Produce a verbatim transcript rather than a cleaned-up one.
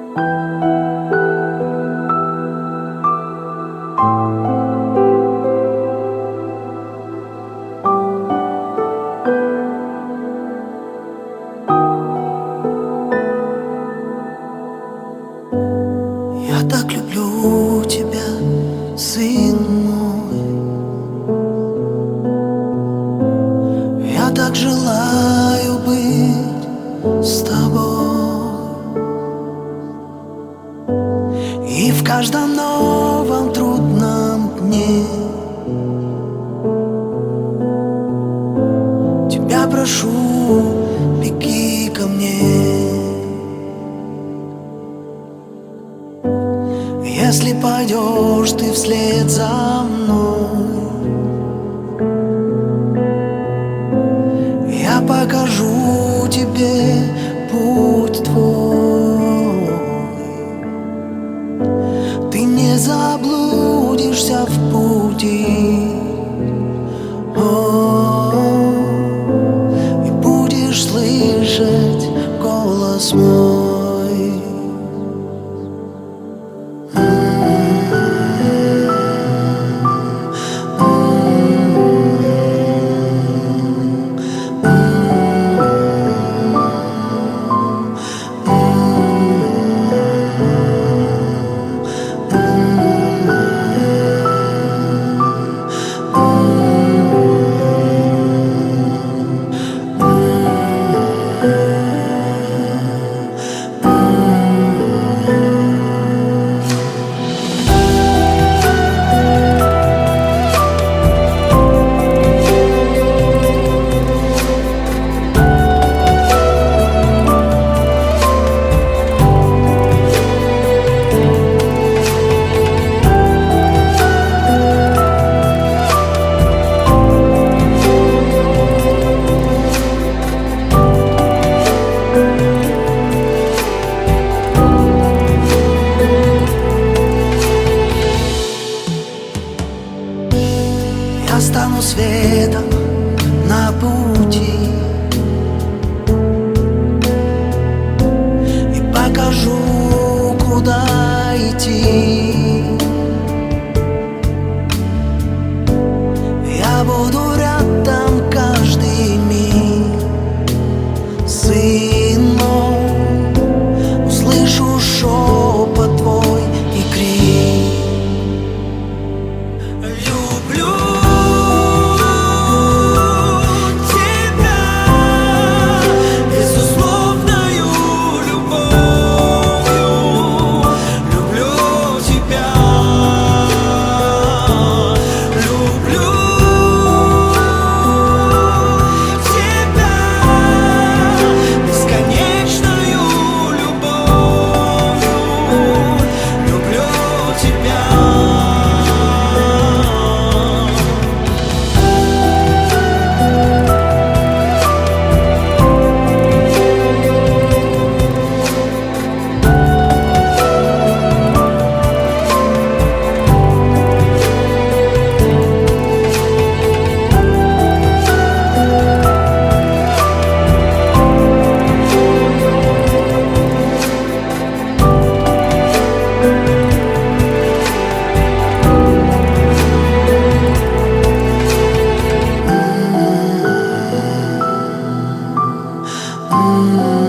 Я так люблю тебя, сын мой. Я так желаю быть с тобой. И в каждом новом трудном дне тебя прошу, беги ко мне. Если пойдешь ты вслед за мной, я покажу тебе путь твой. Ты не заблудишься в пути, о, и будешь слышать голос мой. Я стану светом на пути и покажу, куда идти. Я буду рядом каждый миг, сын мой. Услышу шепот твой и крик. Mm-hmm.